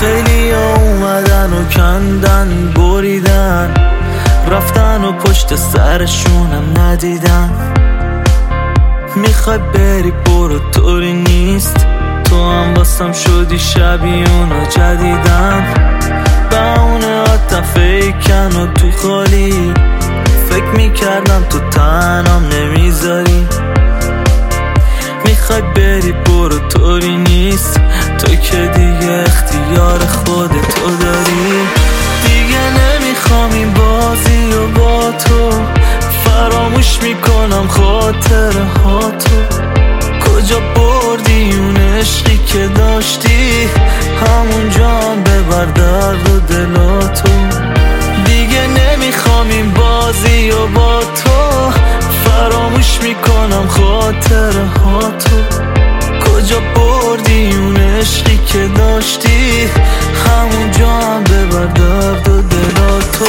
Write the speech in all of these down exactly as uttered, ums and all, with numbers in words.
خیلی اومدن و کندن بریدن، رفتن و پشت سرشونم ندیدن. میخوای بری برو طوری نیست، تو هم واسم شدی شبیه اونا جدیدن. به اونه آتم فیکن و تو خالی، فکر میکردم تو تنم نمیذاری. میخوای بری برو طوری نیست، تو که دیگه اختیار خودتو داری. دیگه نمیخوام این بازی و با تو، فراموش میکنم خاطره ها تو. کجا بردی اون عشقی که داشتی، همونجا هم ببر درد و دلاتو. دیگه نمیخوام این بازی و با تو، فراموش میکنم خاطره ها تو. کجا بردی اون عشقی که داشتی، همونجا هم ببر درد و دلاتو.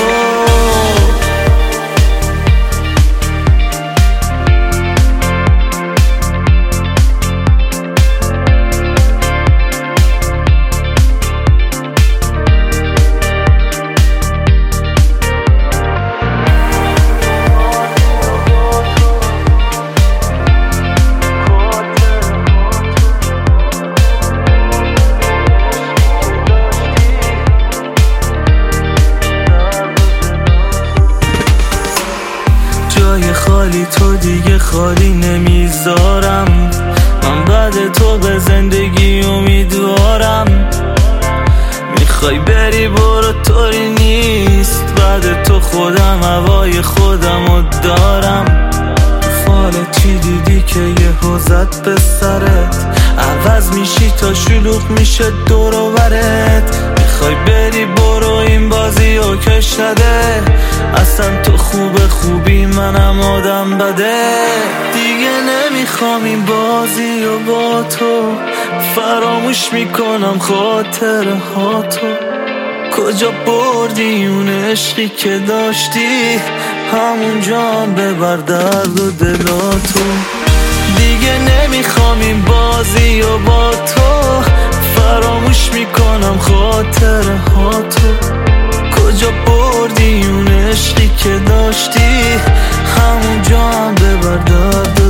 جای خالی تو دیگه خالی نمیذارم، من بعد تو به زندگی امیدوارم. میخوای بری برو طوری نیست، بعد تو خودم هوای خودمو دارم. فال چی دیدی که یه حوزت به سرت، عوض میشی تا شلوغ میشه دور و برت. میخوای بری برو این بازی و کش نده، اصلا تو خوب خوبی منم آدم بده. دیگه نمیخوام این بازی و با تو، فراموش میکنم خاطره ها تو. کجا بردی اون عشقی که داشتی، همونجا هم ببر درد و دلاتو. دیگه نمیخوام این بازی و با تو، فراموش میکنم خاطره ها تو. کجا بردی اون عشقی که داشتی، همونجا هم ببر درد